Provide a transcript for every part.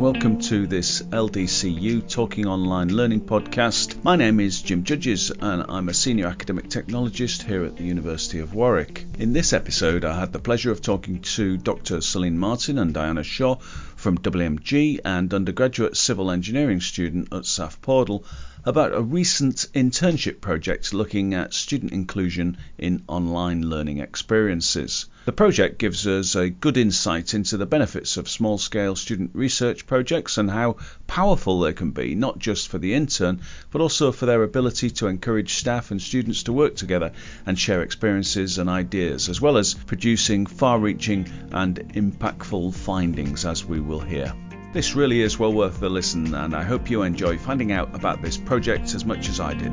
welcome to this LDCU Talking Online Learning podcast. My name is Jim Judges and I'm a Senior Academic Technologist here at the University of Warwick. In this episode I had the pleasure of talking to Dr. Celine Martin and Diana Shaw from WMG and undergraduate civil engineering student at SAF Portal about a recent internship project looking at student inclusion in online learning experiences. The project gives us a good insight into the benefits of small-scale student research projects and how powerful they can be, not just for the intern, but also for their ability to encourage staff and students to work together and share experiences and ideas, as well as producing far-reaching and impactful findings, as we will hear. This really is well worth the listen, and I hope you enjoy finding out about this project as much as I did.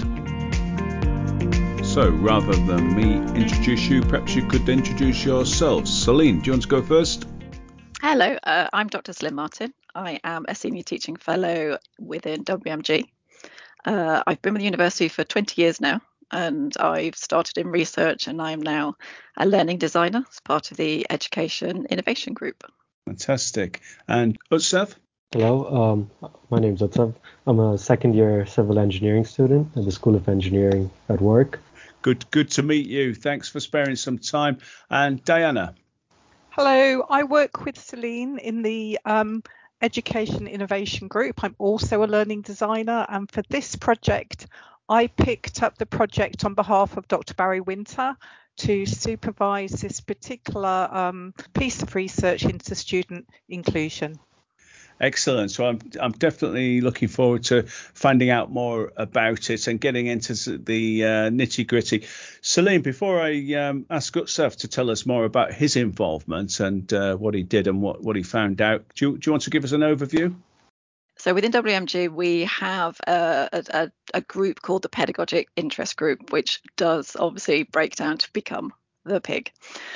So, rather than me introduce you, perhaps you could introduce yourselves. Celine, do you want to go first? Hello, I'm Dr. Celine Martin. I am a Senior Teaching Fellow within WMG. I've been with the university for 20 years now, and I've started in research, and I'm now a learning designer as part of the Education Innovation Group. Fantastic. And Utsav? Hello, my name is Utsav. I'm a second year civil engineering student at the School of Engineering at Warwick. Good to meet you. Thanks for sparing some time. And Diana? Hello, I work with Celine in the Education Innovation Group. I'm also a learning designer, and for this project, I picked up the project on behalf of Dr. Barry Winter to supervise this particular piece of research into student inclusion. Excellent. So I'm definitely looking forward to finding out more about it and getting into the nitty gritty. Celine, before I ask Utsav to tell us more about his involvement and what he did and what he found out, do you want to give us an overview? So within WMG, we have a group called the Pedagogic Interest Group, which does obviously break down to become the PIG.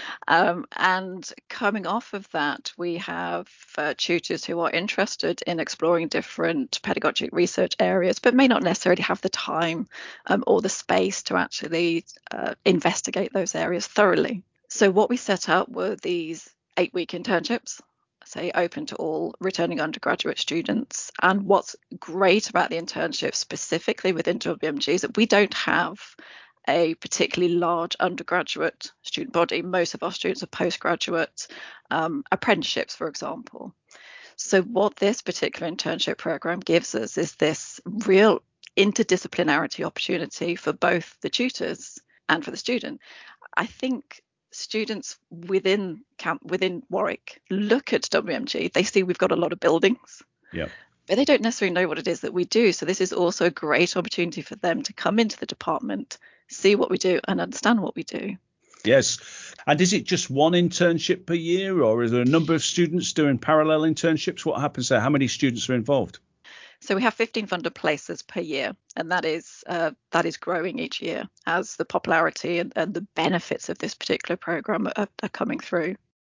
And coming off of that, we have tutors who are interested in exploring different pedagogic research areas, but may not necessarily have the time or the space to actually investigate those areas thoroughly. So what we set up were these 8-week internships, say open to all returning undergraduate students. And what's great about the internship specifically within WMG is that we don't have a particularly large undergraduate student body. Most of our students are postgraduate apprenticeships, for example. So what this particular internship program gives us is this real interdisciplinarity opportunity for both the tutors and for the student. I think students within Warwick look at WMG, they see we've got a lot of buildings. Yeah. But they don't necessarily know what it is that we do. So this is also a great opportunity for them to come into the department, see what we do and understand what we do. Yes. And is it just one internship per year, or is there a number of students doing parallel internships? What happens there? How many students are involved? So we have 15 funded places per year, and that is growing each year as the popularity and the benefits of this particular program are coming through.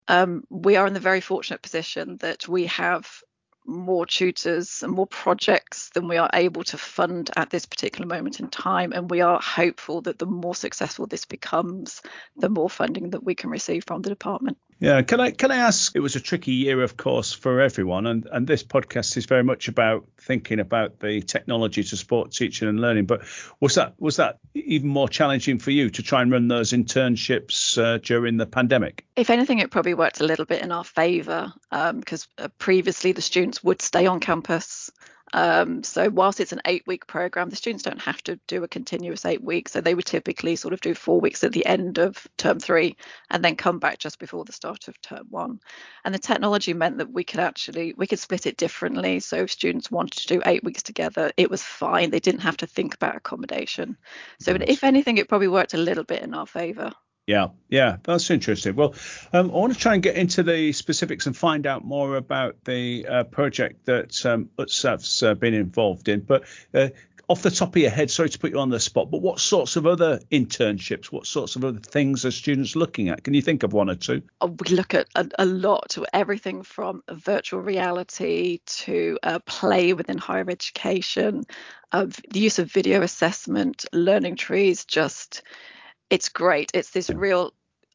We are in the very fortunate position that we have more tutors and more projects than we are able to fund at this particular moment in time, and we are hopeful that the more successful this becomes, the more funding that we can receive from the department. Yeah, can I ask, it was a tricky year, of course, for everyone, and this podcast is very much about thinking about the technology to support teaching and learning, but was that even more challenging for you to try and run those internships during the pandemic? If anything, it probably worked a little bit in our favour because previously the students would stay on campus. So whilst it's an 8-week program, the students don't have to do a continuous 8 weeks. So they would typically sort of do 4 weeks at the end of term 3 and then come back just before the start of term 1. And the technology meant that we could split it differently. So if students wanted to do 8 weeks together, it was fine. They didn't have to think about accommodation. So if anything, it probably worked a little bit in our favour. Yeah, that's interesting. Well, I want to try and get into the specifics and find out more about the project that Utsav's been involved in. But off the top of your head, sorry to put you on the spot, but what sorts of other internships, what sorts of other things are students looking at? Can you think of one or two? We look at a lot, everything from virtual reality to play within higher education, the use of video assessment, learning trees, it's great. It's this real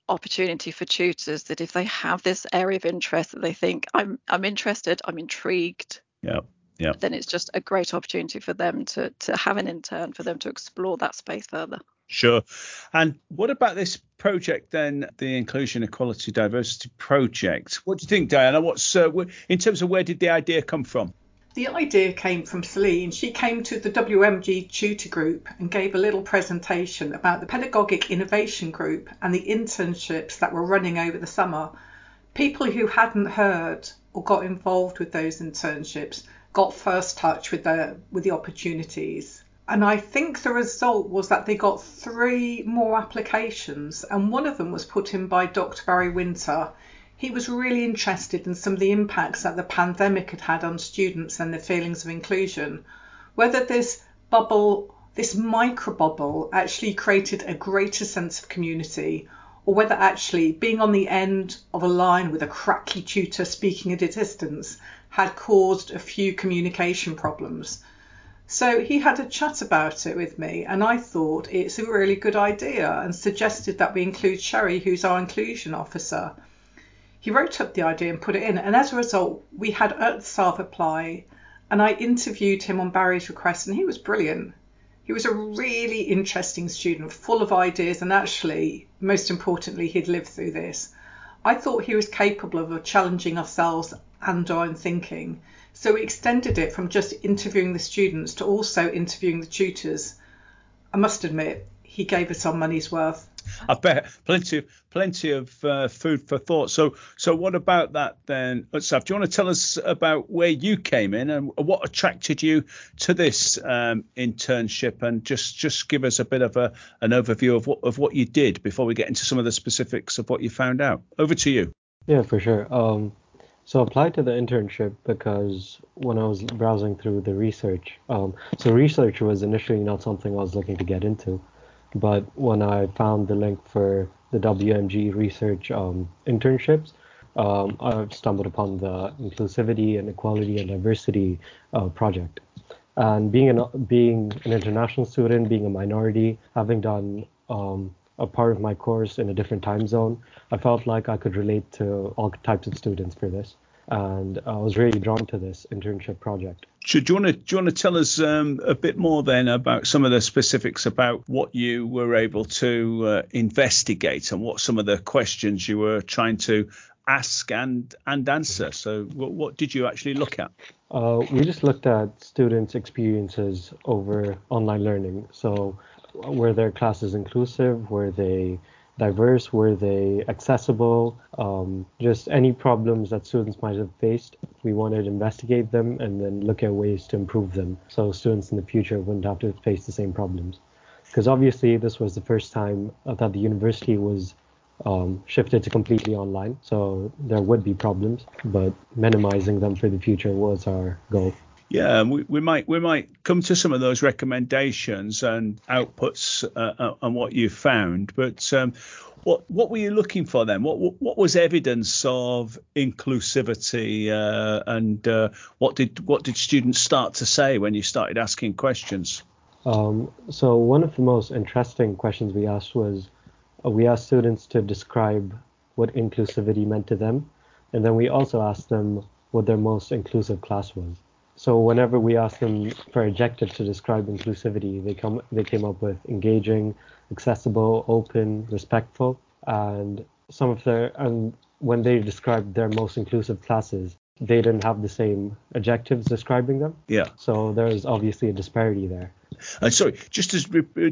opportunity for tutors that if they have this area of interest that they think I'm interested, I'm intrigued. Yeah. Yeah. Then it's just a great opportunity for them to have an intern, for them to explore that space further. Sure. And what about this project then, the Inclusion, Equality, Diversity project? What do you think, Diana? What's in terms of where did the idea come from? The idea came from Celine. She came to the WMG tutor group and gave a little presentation about the Pedagogic Innovation Group and the internships that were running over the summer. People who hadn't heard or got involved with those internships got first touch with the opportunities. And I think the result was that they got 3 more applications, and one of them was put in by Dr. Barry Winter. He was really interested in some of the impacts that the pandemic had had on students and their feelings of inclusion. Whether this bubble, this micro bubble, actually created a greater sense of community, or whether actually being on the end of a line with a cracky tutor speaking at a distance had caused a few communication problems. So he had a chat about it with me, and I thought it's a really good idea and suggested that we include Sherry, who's our inclusion officer. He wrote up the idea and put it in, and as a result, we had Ertsav apply, and I interviewed him on Barry's request, and he was brilliant. He was a really interesting student, full of ideas, and actually, most importantly, he'd lived through this. I thought he was capable of challenging ourselves and our own thinking, so we extended it from just interviewing the students to also interviewing the tutors. I must admit, he gave us our money's worth. I bet plenty of food for thought. So what about that then, Utsav? Do you want to tell us about where you came in and what attracted you to this internship, and just give us a bit of an overview of what you did before we get into some of the specifics of what you found out. Over to you. Yeah, for sure. So I applied to the internship because when I was browsing through the research, so research was initially not something I was looking to get into. But when I found the link for the WMG research internships, I stumbled upon the Inclusivity and Equality and Diversity project. And being an international student, being a minority, having done a part of my course in a different time zone, I felt like I could relate to all types of students for this. And I was really drawn to this internship project. Do you want to tell us a bit more then about some of the specifics about what you were able to investigate and what some of the questions you were trying to ask and answer? So what did you actually look at? We just looked at students' experiences over online learning. So were their classes inclusive? Were they diverse? Were they accessible? Just any problems that students might have faced, we wanted to investigate them and then look at ways to improve them so students in the future wouldn't have to face the same problems. Because obviously this was the first time that the university was shifted to completely online, so there would be problems, but minimizing them for the future was our goal. Yeah, we might come to some of those recommendations and outputs and what you found. But what were you looking for then? What was evidence of inclusivity, and what did students start to say when you started asking questions? So one of the most interesting questions we asked was we asked students to describe what inclusivity meant to them, and then we also asked them what their most inclusive class was. So whenever we asked them for adjectives to describe inclusivity, they came up with engaging, accessible, open, respectful, and when they described their most inclusive classes, they didn't have the same adjectives describing them. Yeah. So there is obviously a disparity there. Sorry, just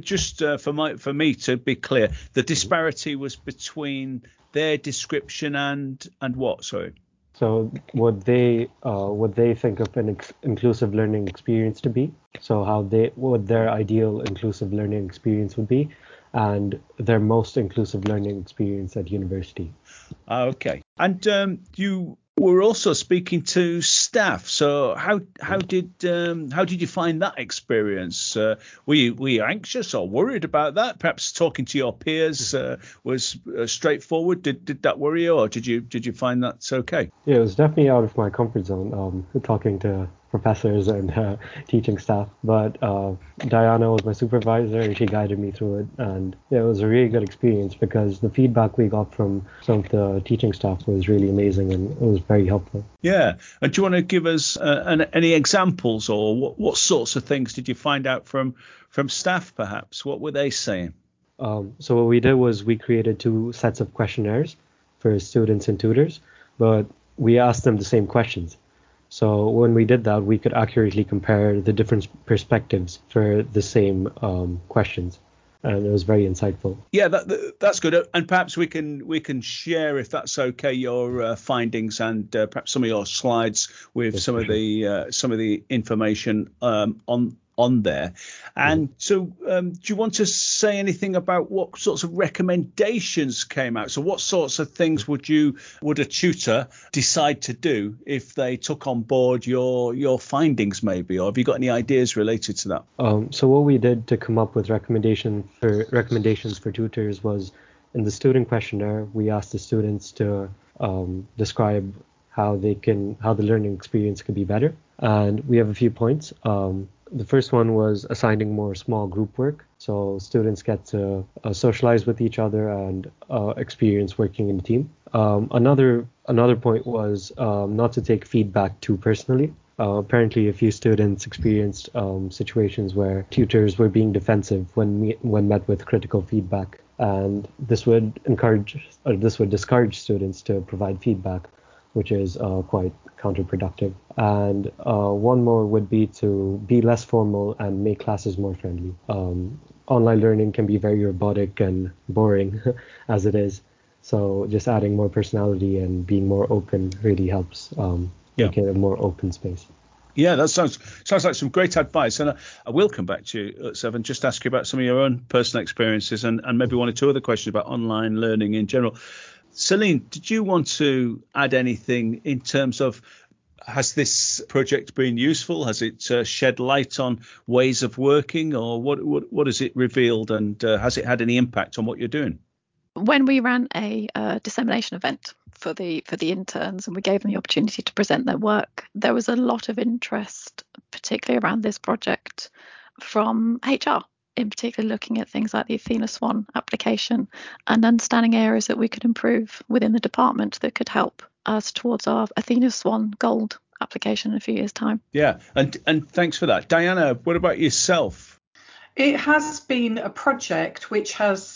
for me to be clear, the disparity was between their description and what? Sorry. So what they think of an inclusive learning experience to be, so what their ideal inclusive learning experience would be, and their most inclusive learning experience at university. Okay. And you were also speaking to staff. So how did you find that experience? Were you anxious or worried about that? Perhaps talking to your peers was straightforward. Did that worry you, or did you find that's okay? Yeah, it was definitely out of my comfort zone. Talking to professors and teaching staff. But Diana was my supervisor, and she guided me through it. And yeah, it was a really good experience because the feedback we got from some of the teaching staff was really amazing, and it was very helpful. Yeah. And do you want to give us any examples, or what sorts of things did you find out from staff, perhaps? What were they saying? So what we did was we created 2 sets of questionnaires for students and tutors, but we asked them the same questions. So when we did that, we could accurately compare the different perspectives for the same questions, and it was very insightful. Yeah, that's good. And perhaps we can share, if that's okay, your findings and perhaps some of your slides with some of the information on there. And so do you want to say anything about what sorts of recommendations came out? So what sorts of things would a tutor decide to do if they took on board your findings, maybe? Or have you got any ideas related to that? So what we did to come up with recommendations for tutors was, in the student questionnaire, we asked the students to describe how the learning experience could be better. And we have a few points. The first one was assigning more small group work, so students get to socialize with each other and experience working in a team. Another point was not to take feedback too personally. Apparently, a few students experienced situations where tutors were being defensive when met with critical feedback, and this would discourage students to provide feedback, which is quite counterproductive. And one more would be to be less formal and make classes more friendly. Online learning can be very robotic and boring as it is. So just adding more personality and being more open really helps make it a more open space. Yeah, that sounds like some great advice. And I will come back to you, Sev, and just ask you about some of your own personal experiences and maybe 1 or 2 other questions about online learning in general. Celine, did you want to add anything in terms of, has this project been useful? Has it shed light on ways of working, or what has it revealed, and has it had any impact on what you're doing? When we ran a dissemination event for the interns and we gave them the opportunity to present their work, there was a lot of interest, particularly around this project, from HR, in particular looking at things like the Athena Swan application and understanding areas that we could improve within the department that could help us towards our Athena Swan Gold application in a few years' time. Yeah, and thanks for that. Diana, what about yourself? It has been a project which has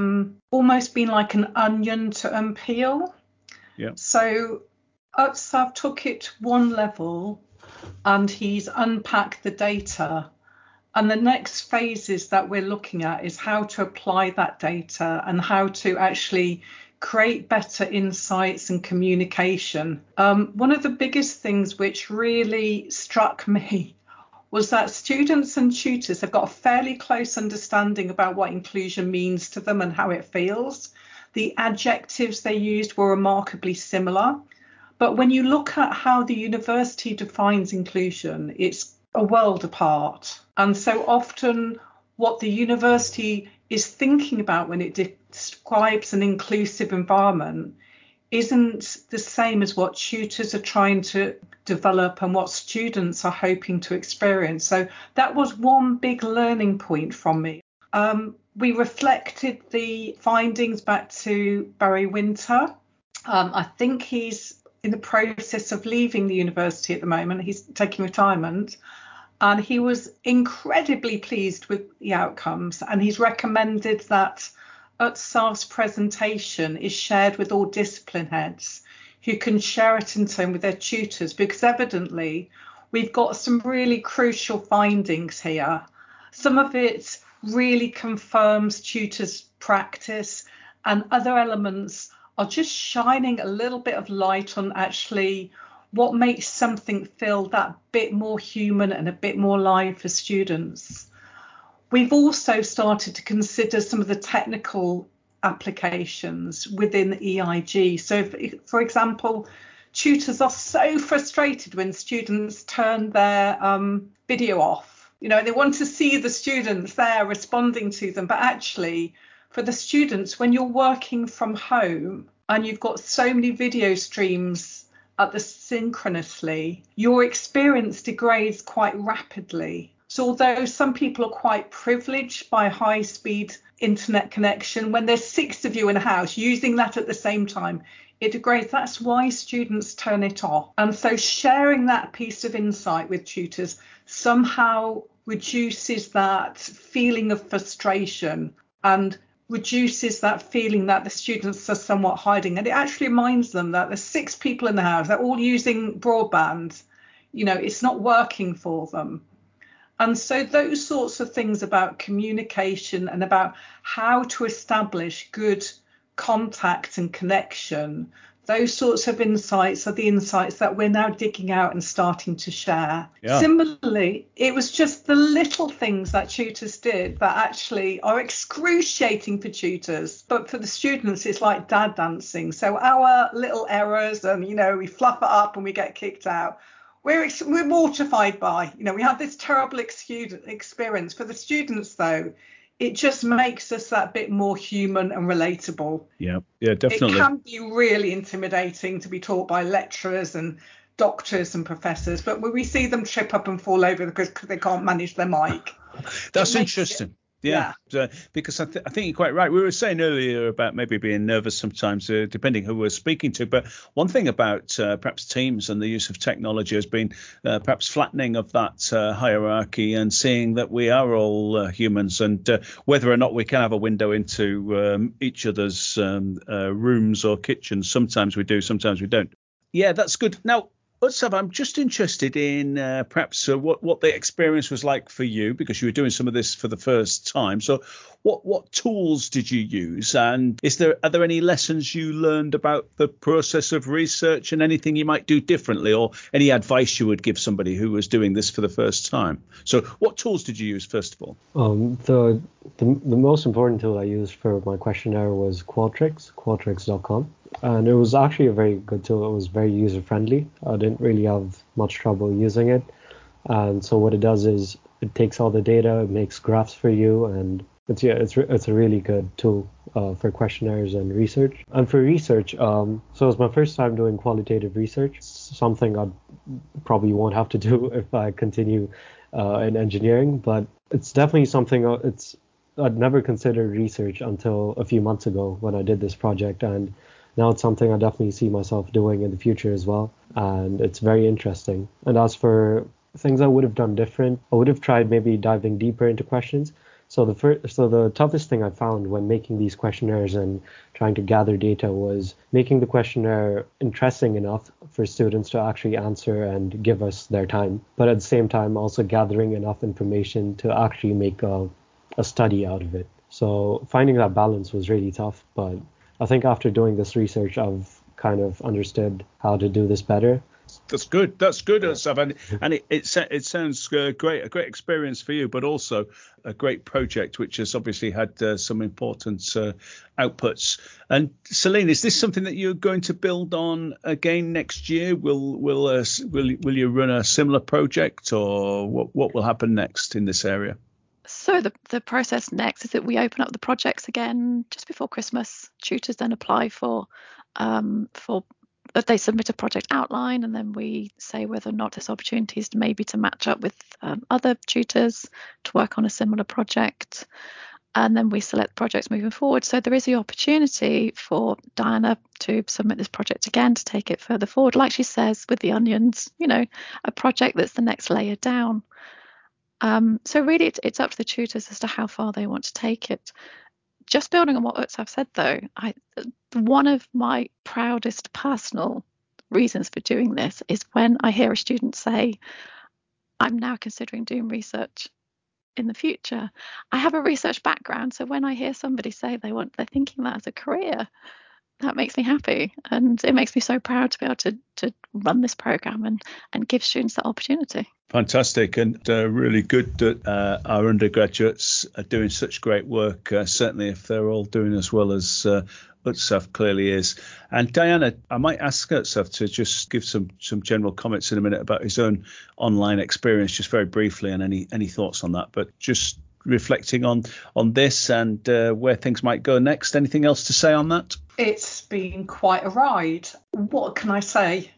almost been like an onion to unpeel. Yeah. So Utsav took it 1 level and he's unpacked the data. And the next phases that we're looking at is how to apply that data and how to actually create better insights and communication. One of the biggest things which really struck me was that students and tutors have got a fairly close understanding about what inclusion means to them and how it feels. The adjectives they used were remarkably similar. But when you look at how the university defines inclusion, it's a world apart. And so often what the university is thinking about when it describes an inclusive environment isn't the same as what tutors are trying to develop and what students are hoping to experience. So that was one big learning point from me. We reflected the findings back to Barry Winter. I think he's in the process of leaving the university at the moment. He's taking retirement. And he was incredibly pleased with the outcomes. And he's recommended that Utsav's presentation is shared with all discipline heads who can share it in turn with their tutors, because evidently we've got some really crucial findings here. Some of it really confirms tutors' practice, and other elements are just shining a little bit of light on actually what makes something feel that bit more human and a bit more live for students. We've also started to consider some of the technical applications within EIG. So, for example, tutors are so frustrated when students turn their video off. You know, they want to see the students there responding to them. But actually, for the students, when you're working from home and you've got so many video streams at the synchronously, your experience degrades quite rapidly. So although some people are quite privileged by high-speed internet connection, when there's 6 of you in a house using that at the same time, it degrades. That's why students turn it off. And so sharing that piece of insight with tutors somehow reduces that feeling of frustration and reduces that feeling that the students are somewhat hiding. And it actually reminds them that there's 6 people in the house, they're all using broadband, it's not working for them. And so those sorts of things about communication and about how to establish good contact and connection, those sorts of insights are the insights that we're now digging out and starting to share. Yeah. Similarly, it was just the little things that tutors did that actually are excruciating for tutors, but for the students it's like dad dancing. So our little errors and we fluff it up and we get kicked out, we're mortified by, we have this terrible experience. For the students though, it just makes us that bit more human and relatable. Yeah, definitely. It can be really intimidating to be taught by lecturers and doctors and professors, but when we see them trip up and fall over because they can't manage their mic. That's interesting. Yeah. Because I think you're quite right. We were saying earlier about maybe being nervous sometimes, depending who we're speaking to. But one thing about perhaps Teams and the use of technology has been perhaps flattening of that hierarchy and seeing that we are all humans, and whether or not we can have a window into each other's rooms or kitchens. Sometimes we do, sometimes we don't. Yeah, that's good. Now, Utsav, I'm just interested in perhaps what the experience was like for you, because you were doing some of this for the first time. So what tools did you use? And are there any lessons you learned about the process of research and anything you might do differently, or any advice you would give somebody who was doing this for the first time? So what tools did you use, first of all? The most important tool I used for my questionnaire was Qualtrics, qualtrics.com. And it was actually a very good tool. It was very user-friendly. I didn't really have much trouble using it. And so what it does is it takes all the data, it makes graphs for you, and it's a really good tool for questionnaires and research. And for research, so it was my first time doing qualitative research, something I probably won't have to do if I continue in engineering, but it's definitely something I'd never considered research until a few months ago when I did this project, and now it's something I definitely see myself doing in the future as well, and it's very interesting. And as for things I would have done different, I would have tried maybe diving deeper into questions. So the toughest thing I found when making these questionnaires and trying to gather data was making the questionnaire interesting enough for students to actually answer and give us their time, but at the same time also gathering enough information to actually make a study out of it. So finding that balance was really tough, but I think after doing this research, I've kind of understood how to do this better. That's good. Utsav. And it sounds great, a great experience for you, but also a great project, which has obviously had some important outputs. And Celine, is this something that you're going to build on again next year? Will you run a similar project, or what will happen next in this area? So the process next is that we open up the projects again just before Christmas. Tutors then apply for they submit a project outline, and then we say whether or not there's opportunities to match up with other tutors to work on a similar project. And then we select projects moving forward. So there is the opportunity for Diana to submit this project again to take it further forward. Like she says with the onions, a project that's the next layer down. So really, it's up to the tutors as to how far they want to take it. Just building on what Utsav said, though, one of my proudest personal reasons for doing this is when I hear a student say, I'm now considering doing research in the future. I have a research background, so when I hear somebody say they're thinking that as a career, that makes me happy, and it makes me so proud to be able to run this program and give students that opportunity. Fantastic, and really good that our undergraduates are doing such great work, certainly if they're all doing as well as Utsav clearly is. And Diana, I might ask Utsav to just give some general comments in a minute about his own online experience, just very briefly, and any thoughts on that, but just reflecting on this and where things might go next. Anything else to say on that? It's been quite a ride. What can I say?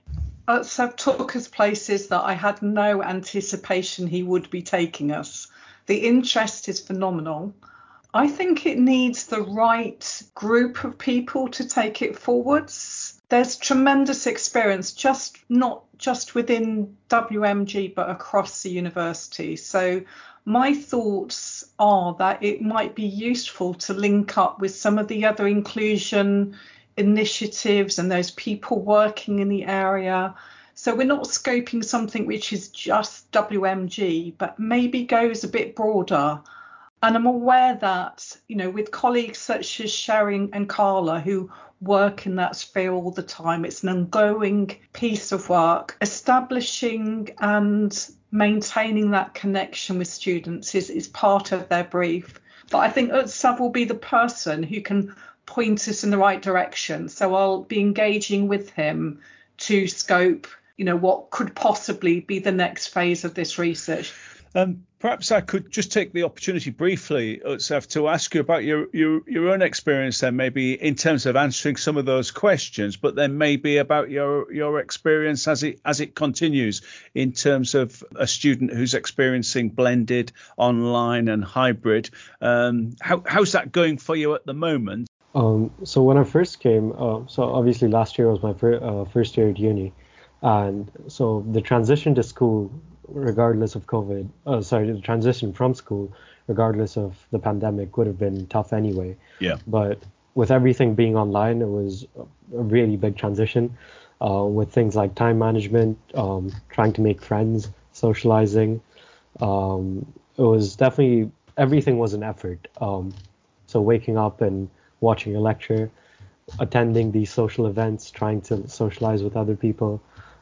Utsav took us places that I had no anticipation he would be taking us. The interest is phenomenal. I think it needs the right group of people to take it forwards. There's tremendous experience, not just within WMG, but across the university. So my thoughts are that it might be useful to link up with some of the other inclusion initiatives and those people working in the area. So we're not scoping something which is just WMG, but maybe goes a bit broader. And I'm aware that, with colleagues such as Sherry and Carla, who work in that sphere all the time, it's an ongoing piece of work. Establishing and maintaining that connection with students is part of their brief. But I think Utsav will be the person who can point us in the right direction. So I'll be engaging with him to scope, what could possibly be the next phase of this research. Perhaps I could just take the opportunity briefly, Utsav, to ask you about your own experience then, maybe in terms of answering some of those questions, but then maybe about your experience as it continues in terms of a student who's experiencing blended, online and hybrid. How's that going for you at the moment? So when I first came, so obviously last year was my first year at uni, and so the transition to school, regardless of COVID, the transition from school, regardless of the pandemic, would have been tough anyway. Yeah. But with everything being online, it was a really big transition, with things like time management, trying to make friends, socializing. It was definitely, everything was an effort. So waking up and watching a lecture, attending these social events, trying to socialize with other people.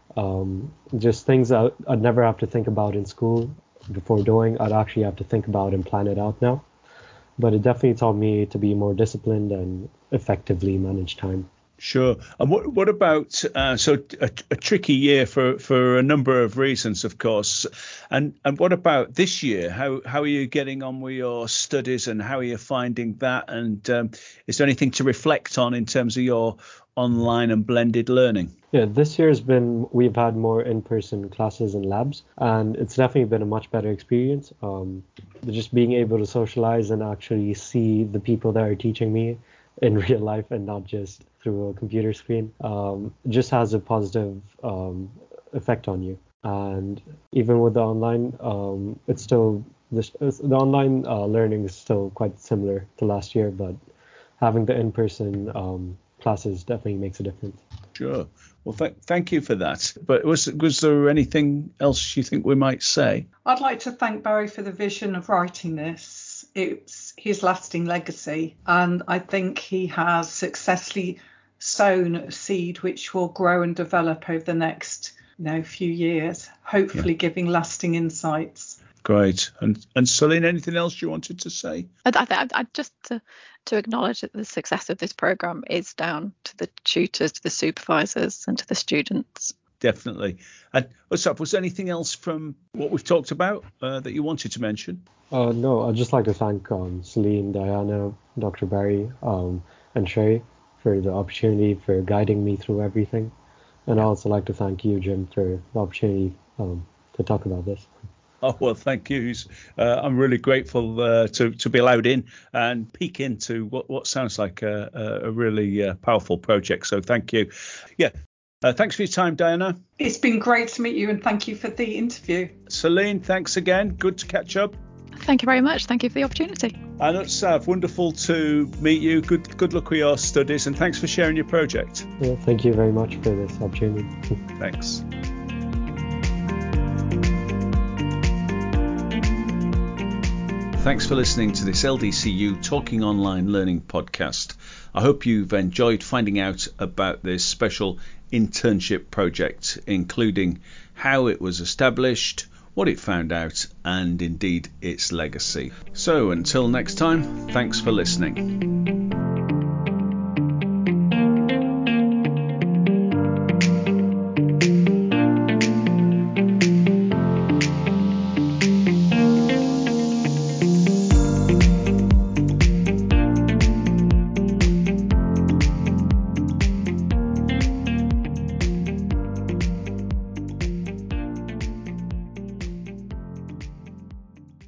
Just things that I'd never have to think about in school before doing, I'd actually have to think about and plan it out now. But it definitely taught me to be more disciplined and effectively manage time. Sure. And what about a tricky year for a number of reasons, of course. And what about this year? How are you getting on with your studies and how are you finding that? And is there anything to reflect on in terms of your online and blended learning? Yeah, this year's we've had more in-person classes and labs, and it's definitely been a much better experience. Just being able to socialize and actually see the people that are teaching me in real life and not just through a computer screen, just has a positive effect on you. And even with the online, it's still the online learning is still quite similar to last year, but having the in-person classes definitely makes a difference. Sure. Well, thank you for that. But was there anything else you think we might say? I'd like to thank Barry for the vision of writing this. It's his lasting legacy, and I think he has successfully sown a seed which will grow and develop over the next few years, hopefully giving lasting insights. Great. And Celine, anything else you wanted to say? I just to acknowledge that the success of this program is down to the tutors, to the supervisors, and to the students. Definitely. And was there anything else from what we've talked about that you wanted to mention? No, I'd just like to thank Celine, Diana, Dr. Barry, and Sherry for the opportunity for guiding me through everything. And I'd also like to thank you, Jim, for the opportunity to talk about this. Oh, well, thank you. I'm really grateful to be allowed in and peek into what sounds like a really powerful project. So thank you. Yeah. Thanks for your time, Diana. It's been great to meet you, and thank you for the interview. Celine, thanks again. Good to catch up. Thank you very much. Thank you for the opportunity. And Utsav, wonderful to meet you. Good luck with your studies, and thanks for sharing your project. Yeah, thank you very much for this opportunity. Thanks. Thanks for listening to this LDCU Talking Online Learning podcast. I hope you've enjoyed finding out about this special internship project, including how it was established, what it found out, and indeed its legacy. So until next time, thanks for listening.